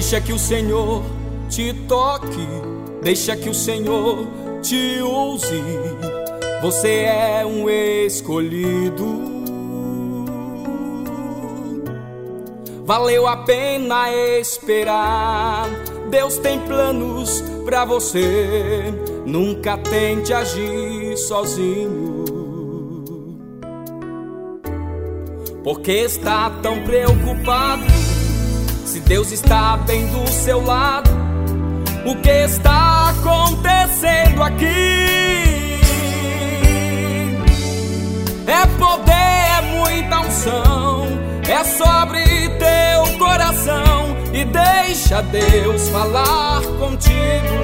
Deixa que o Senhor te toque, deixa que o Senhor te use. Você é um escolhido. Valeu a pena esperar. Deus tem planos pra você. Nunca tente agir sozinho. Porque está tão preocupado? Se Deus está bem do seu lado, o que está acontecendo aqui? É poder, é muita unção, é sobre teu coração. E deixa Deus falar contigo.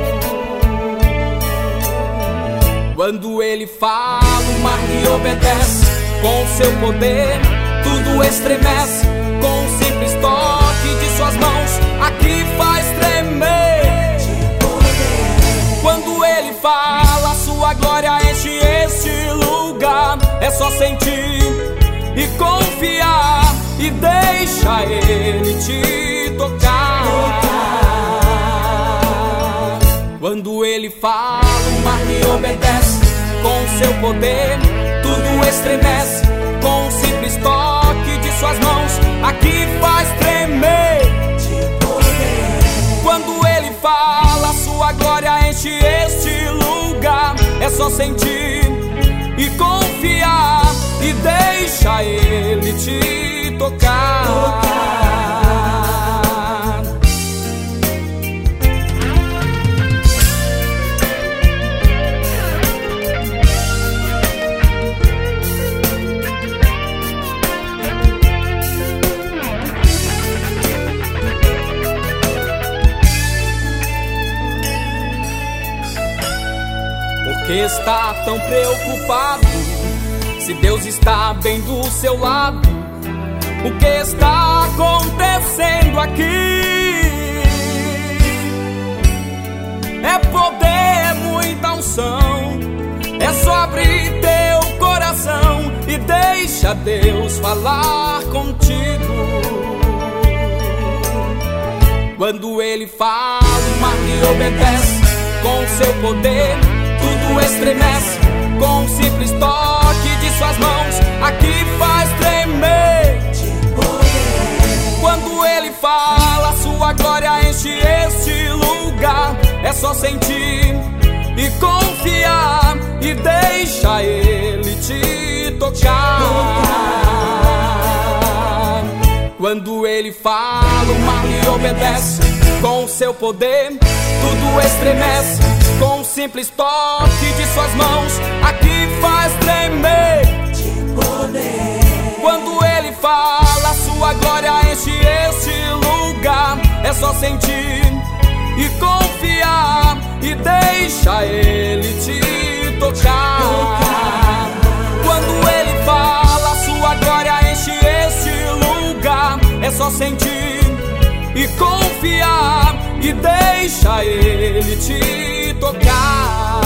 Quando Ele fala, o mar lhe obedece. Com seu poder tudo estremece. Com um simples toque de suas mãos, aqui faz tremer. Quando Ele fala, sua glória enche este lugar. É só sentir e confiar, e deixa Ele te tocar. Quando Ele fala, o mar lhe obedece. Com seu poder tudo estremece. Com um simples toque de suas mãos, aqui faz tremer. Quando Ele fala, sua glória enche este lugar. É só sentir e confiar, e deixa Ele te tocar. Porque está tão preocupado? Se Deus está bem do seu lado, o que está acontecendo aqui? É poder, é muita unção, é sobre teu coração. E deixa Deus falar contigo. Quando Ele fala, o mar lhe obedece. Com seu poder tudo estremece. Com um simples toque de suas mãos, aqui faz tremer. Quando Ele fala, sua glória enche este lugar. É só sentir e confiar, e deixa Ele te tocar. Quando Ele fala, o mar lhe obedece. Com seu poder tudo estremece. Com um simples toque de suas mãos, aqui faz tremer. Quando Ele fala, sua glória enche este lugar. É só sentir e confiar, e deixa Ele te tocar. Quando Ele fala, sua glória enche este lugar. É só sentir e confiar, e deixa Ele te tocar.